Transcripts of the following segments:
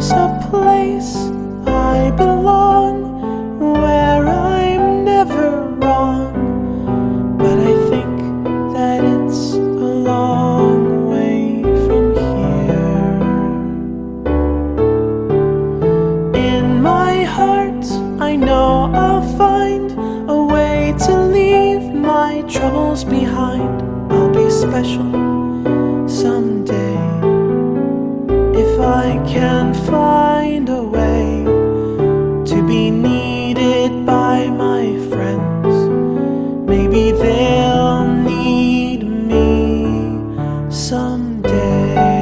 There's a place I belong where I'm never wrong, but I think that it's a long way from here. In my heart, I know I'll find a way to leave my troubles behind. I'll be special someday if I can find a way to be needed by my friends. Maybe they'll need me someday.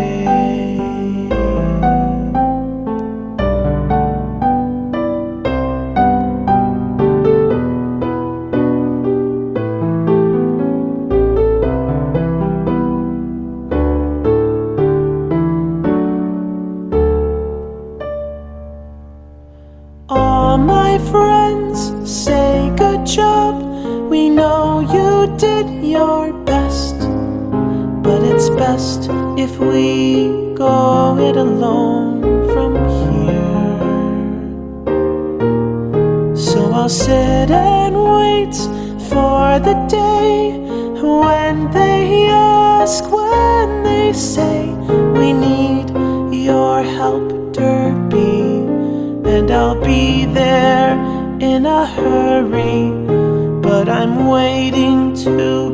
All my friends say good job, we know you did your best, but it's best if we go it alone from here. So I'll sit and wait for the day when they ask, when they say we need your help, Derby. And I'll be there in a hurry, but I'm waiting to